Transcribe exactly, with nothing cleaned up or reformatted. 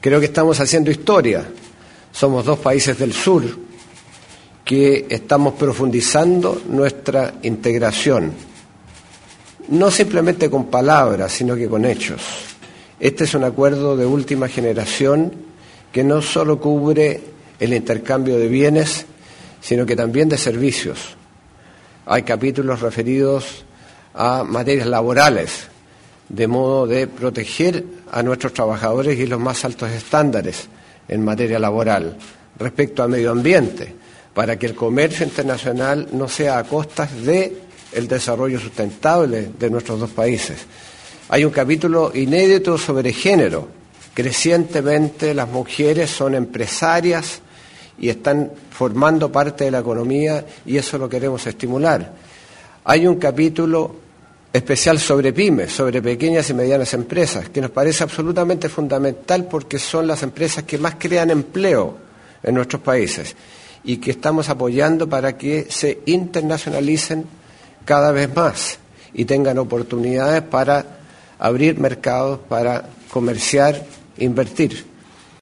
Creo que estamos haciendo historia. Somos dos países del sur que estamos profundizando nuestra integración, no simplemente con palabras, sino que con hechos. Este es un acuerdo de última generación que no solo cubre el intercambio de bienes, sino que también de servicios. Hay capítulos referidos a materias laborales, de modo de proteger a nuestros trabajadores y los más altos estándares en materia laboral. Respecto a medio ambiente, para que el comercio internacional no sea a costas del desarrollo sustentable de nuestros dos países. Hay un capítulo inédito sobre género. Crecientemente las mujeres son empresarias y están formando parte de la economía y eso lo queremos estimular. Hay un capítulo especial sobre pymes, sobre pequeñas y medianas empresas, que nos parece absolutamente fundamental porque son las empresas que más crean empleo en nuestros países y que estamos apoyando para que se internacionalicen cada vez más y tengan oportunidades para abrir mercados, para comerciar, invertir.